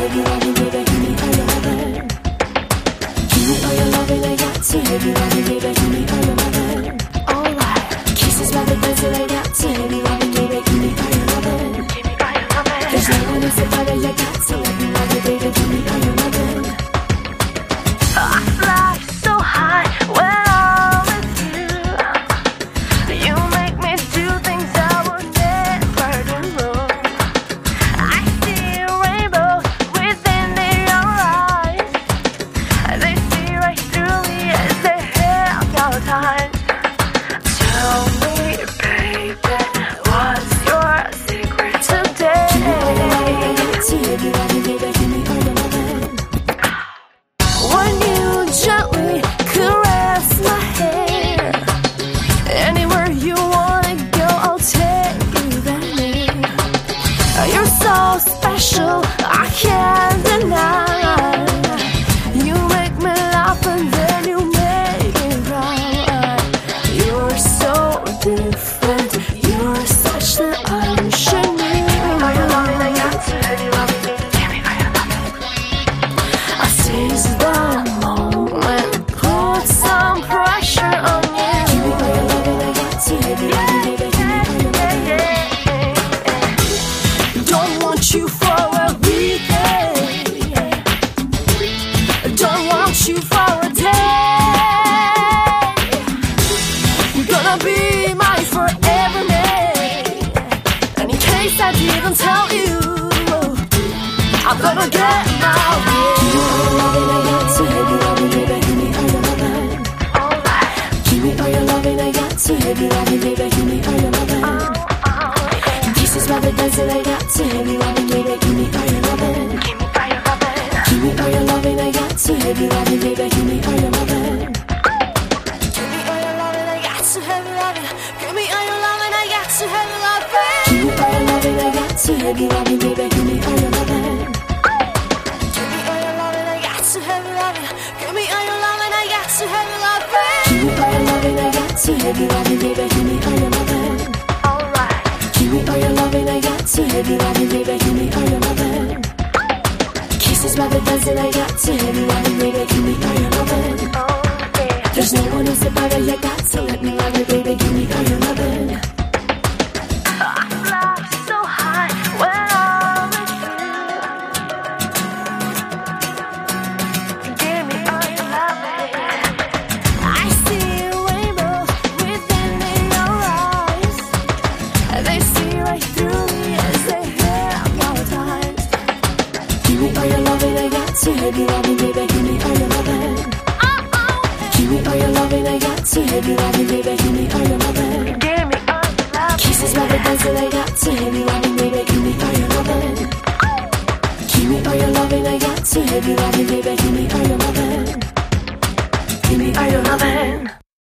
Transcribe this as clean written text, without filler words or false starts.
heavy loving, baby, give me all your loving. Give me all your loving, I got to heavy loving, baby, give me all your loving. Alright, kisses by the desert, I got to heavy loving, baby, give me all your loving. Give me all your loving. There's no one else better, I got to let me love you, baby, give me all your loving. I fly so high when I'm with you. You make me do things I would never do. I see rainbows within your eyes. They see right through me as they hypnotize. Tell me, baby, what's your secret today? When you gently caress my hair, anywhere you wanna go, I'll take you there. You're so special, I can't deny. You make me laugh and then you make me cry. You're so different, you're such that I'm shining. All your loving, I got to have you loving me. Give me all your loving. I seize the moment, put some pressure on you. Give me all your loving, I got to heavy loving, baby, give me all your loving. Don't want you for a weekend. Don't want you for a day. You're gonna be mine forever, man. And in case I didn't tell you, I'm gonna get my way. Give me all your loving, I got to heavy loving, baby, give me all your loving. Kisses by the desert, I got to heavy loving, baby, give me all your loving. Give me all your loving. Give me all your loving, I got to heavy loving, baby, give me all your loving. Give me all your loving, I got to heavy loving. Give me all your loving, I got to heavy loving. Give me all your loving, I got to heavy loving, baby, give me all your loving. Give me all your loving, I got to heavy loving. Give me all your loving, I got to heavy loving. Give me all your loving, I got to heavy loving, baby, give me all your loving. Alright. Give me all your loving, I got to heavy loving, baby, give me all your loving. Kisses by the desert, I got to heavy loving, baby, give me all your loving. There's no one else better, you got to let me love you, baby, give me all your loving. I fly so high when I'm with you. Give me all your loving. I see rainbows within your eyes. They see right through me as they hypnotize. Give me all your loving, I got to heavy loving, baby, give me all your loving. Give me all your loving, I got to heavy loving, baby, give me all your loving. Give me all your loving. Kisses by the desert, I got to heavy loving, baby, give me all your loving. Give me all your loving, I got to heavy loving, baby, give me all your loving. Give me all your loving.